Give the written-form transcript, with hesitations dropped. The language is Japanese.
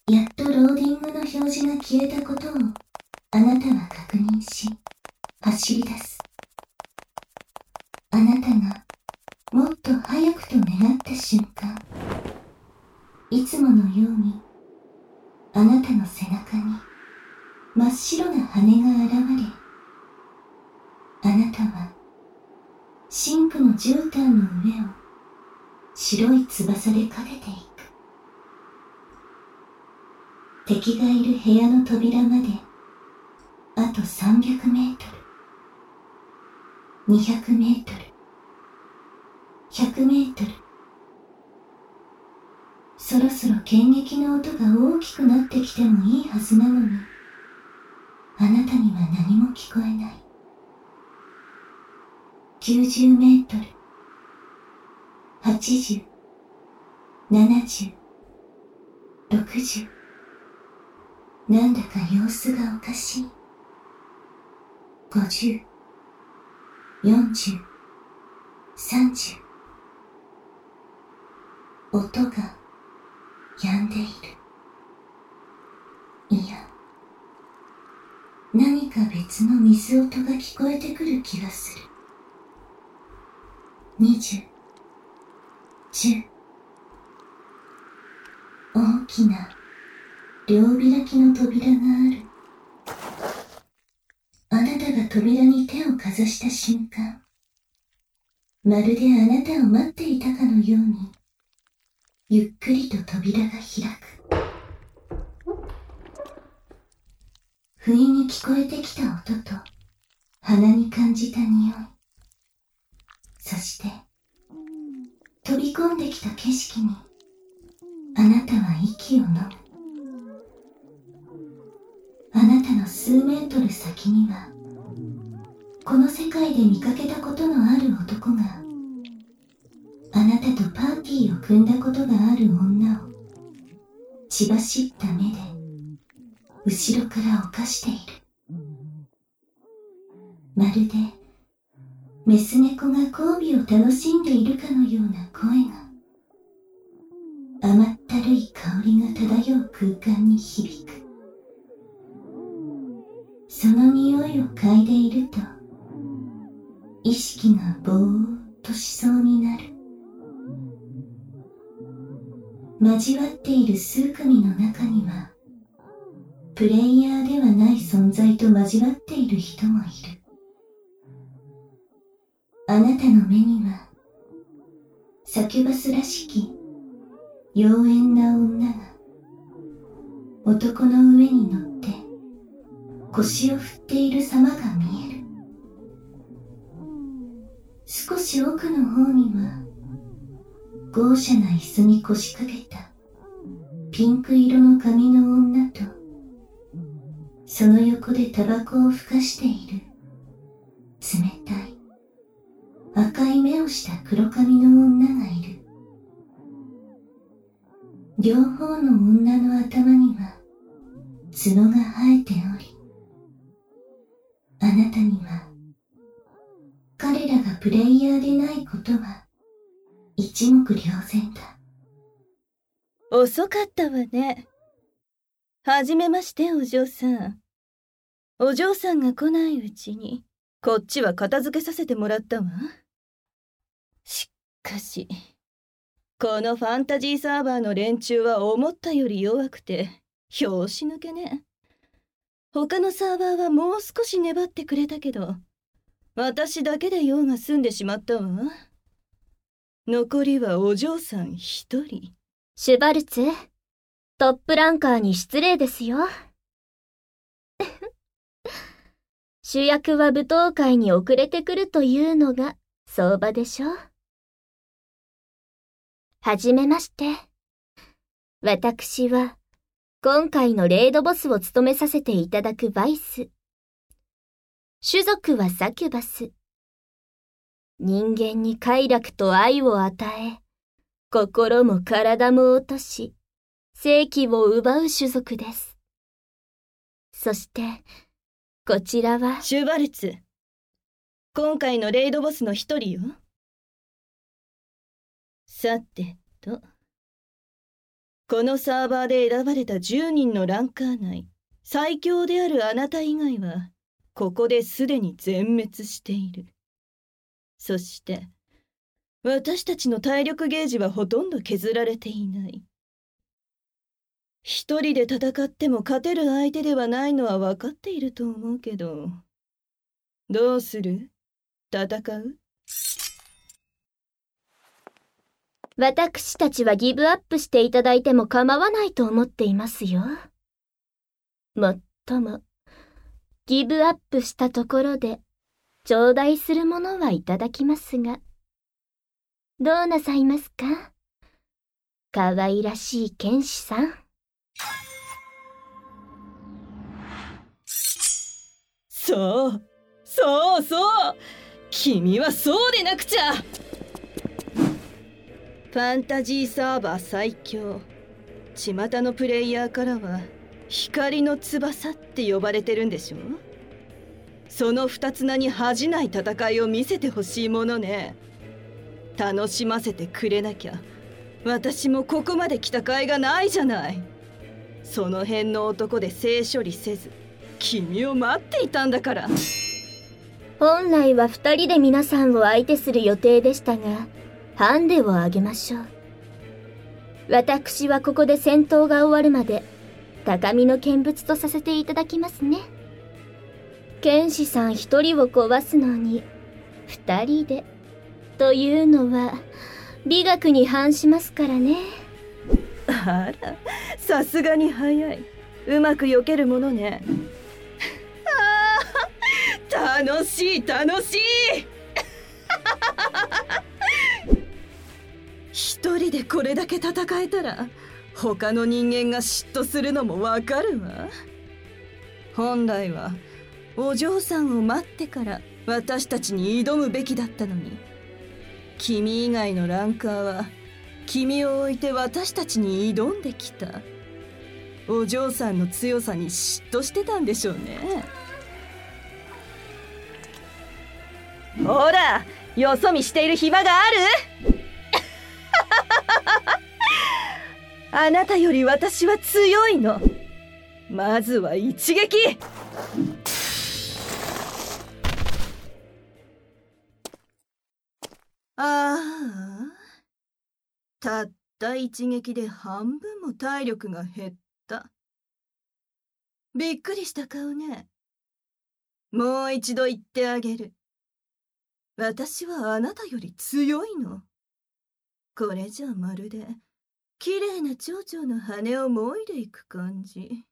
やっとローディングの表示が消えたことをあなたは確認し、走り出す。あなたがもっと早くと願った瞬間、いつものようにあなたの背中に真っ白な羽が現れ、あなたは深紅の絨毯の上を白い翼でかけていく。敵がいる部屋の扉まであと300メートル、200メートル、100メートル。そろそろ剣撃の音が大きくなってきてもいいはずなのに、あなたには何も聞こえない。90メートル、80、70、60。なんだか様子がおかしい。50、40、30。音が止んでいる。いや、何か別の水音が聞こえてくる気がする。20、10。大きな両開きの扉がある。あなたが扉に手をかざした瞬間、まるであなたを待っていたかのように、ゆっくりと扉が開く。不意に聞こえてきた音と鼻に感じた匂い、そして飛び込んできた景色にあなたは息を飲む。あなたの数メートル先には、この世界で見かけたことのある男が、あなたとパーティーを組んだことがある女を血走った目で後ろから犯している。まるでメス猫が交尾を楽しんでいるかのような声が、甘ったるい香りが漂う空間に響く。その匂いを嗅いでいると、意識がぼーっとしそうになる。交わっている数組の中には、プレイヤーではない存在と交わっている人もいる。あなたの目には、サキュバスらしき妖艶な女が男の上に乗って腰を振っている様が見える。少し奥の方には豪奢な椅子に腰掛けたピンク色の髪の女と、その横でタバコをふかしている冷たい赤い目をした黒髪の女がいる。両方の女の頭には角が生えており、あなたには彼らがプレイヤーでないことは一目瞭然だ。 遅かったわね。はじめまして、お嬢さん。お嬢さんが来ないうちにこっちは片付けさせてもらったわ。しかしこのファンタジーサーバーの連中は思ったより弱くて拍子抜けね。他のサーバーはもう少し粘ってくれたけど、私だけで用が済んでしまったわ。残りはお嬢さん一人。 シュバルツ、トップランカーに失礼ですよ。主役は舞踏会に遅れてくるというのが相場でしょ。はじめまして。私は今回のレイドボスを務めさせていただくバイス。種族はサキュバス。人間に快楽と愛を与え、心も体も落とし、生気を奪う種族です。そして、こちらはシュバルツ。今回のレイドボスの一人よ。さてと、 このサーバーで選ばれた10人のランカー内、最強であるあなた以外は、ここですでに全滅している。そして、私たちの体力ゲージはほとんど削られていない。一人で戦っても勝てる相手ではないのは分かっていると思うけど、どうする？戦う？ 私たちはギブアップしていただいても構わないと思っていますよ。もっとも、ギブアップしたところで、頂戴するものはいただきますが、どうなさいますか？かわいらしい剣士さん。 そう、そうそう、君はそうでなくちゃ。ファンタジーサーバー最強、巷のプレイヤーからは光の翼って呼ばれてるんでしょ。その二つ名に恥じない戦いを見せてほしいものね。楽しませてくれなきゃ私もここまで来た甲斐がないじゃない。その辺の男で性処理せず君を待っていたんだから。 本来は2人で皆さんを相手する予定でしたが、ハンデをあげましょう。私はここで戦闘が終わるまで高みの見物とさせていただきますね。剣士さん1人を壊すのに2人でというのは美学に反しますからね。 あら、さすがに早い。うまく避けるものね。ああ、楽しい楽しい。一人でこれだけ戦えたら他の人間が嫉妬するのもわかるわ。本来はお嬢さんを待ってから私たちに挑むべきだったのに、君以外のランカーは君を置いて私たちに挑んできた。お嬢さんの強さに嫉妬してたんでしょうね。ほら、よそ見している暇がある？あなたより私は強いの。まずは一撃。ああ、たった一撃で半分も体力が減った。びっくりした顔ね。もう一度言ってあげる。私はあなたより強いの。これじゃまるで綺麗な蝶々の羽をもいでいく感じ。